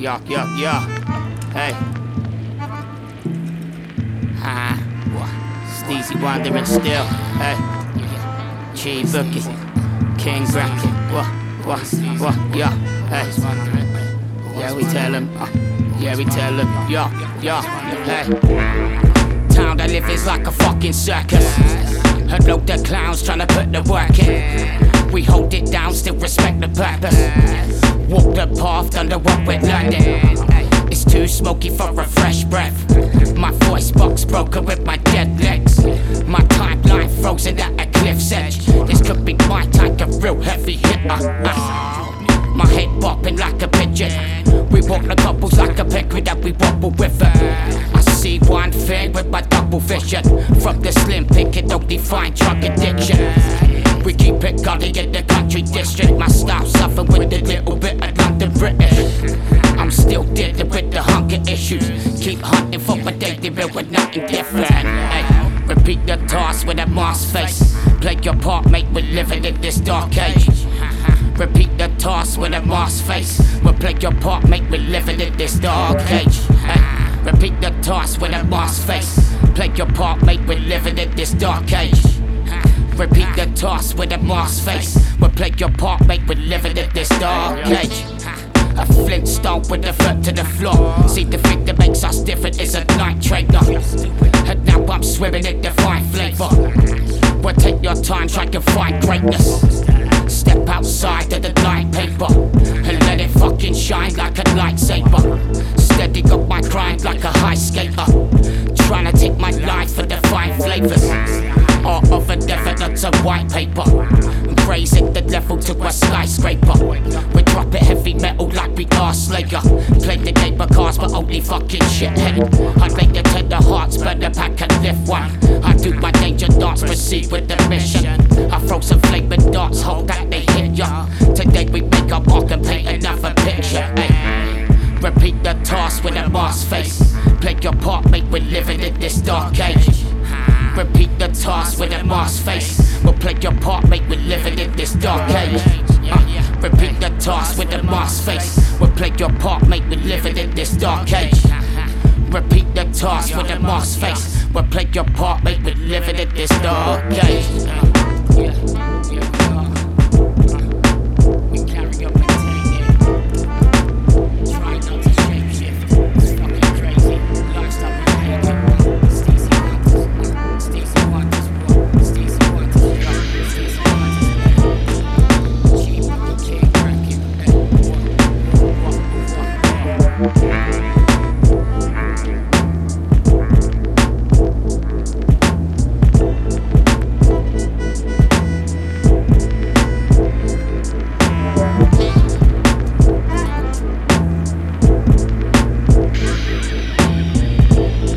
Yo. Hey. Steezy wandering still. Hey. G Bookie. King Bracket. What? Yo. Hey. Yeah, we tell him. Yo. Hey. Town I live is like a fucking circus. Heard load the clowns tryna put the work in. We hold it down, still respect the purpose. Walk the path, done the work we're learning. It's too smoky for a fresh breath. My voice box broken with my dead legs. My timeline frozen at a cliff's edge. This could be my type of real heavy hitter. My head bopping like a pigeon. We walk the couples like a penguin that we wobble with it. I see one thing with my double vision. From the slim pick, it don't define drug addiction. We keep it gully in the country district. My style suffer with a little bit of London British. I'm still dealing with the hunger issues. Keep hunting for my daily meal with nothing different. Ay, repeat the task with a mask face. Play your part, mate, we're living in this dark age. Repeat the task with a mask face. We'll play your part, mate, we're living in this dark age. Ay, repeat the task with a mask face. Play your part, mate, we're living in this dark age. Repeat the task with a mask face. We'll play your part, mate, we're living in this dark age. A Flintstone with a foot to the floor. See, the thing that makes us different is a night trader. And now I'm swimming in divine flavor. Well, take your time, try to find greatness. Step outside of the light paper and let it fucking shine like a lightsaber. Steady up my grind like a high skater. Trying to take my life for the fine flavors. Art of a definite a white paper. Raising the level to a skyscraper. We drop it heavy metal like we are Slayer. Play the game of cards but only fucking shithead. I make the tender hearts better pack and lift one. I do my danger dance, proceed with the mission. I throw some flaming darts, hope that they hit ya. Today we make a mark and paint another picture. Ay. Repeat the task with a mask face. Play your part, mate, we're living in this dark age. Repeat the task with a mask face. We'll play your part, mate, we're living in this dark age. Repeat the task with a mask face. We'll play your part, mate, we're living in this dark age. Repeat the task with a mask face. We'll play your part, mate, we're living in this dark age. We carry up and take it. Try not to shape shift. It's fucking crazy. Lifestyle behavior.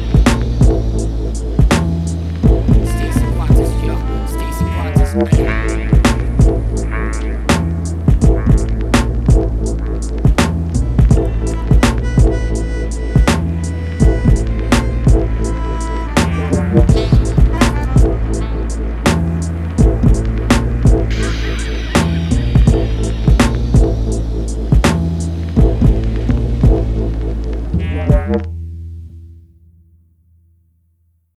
Stacey Waters,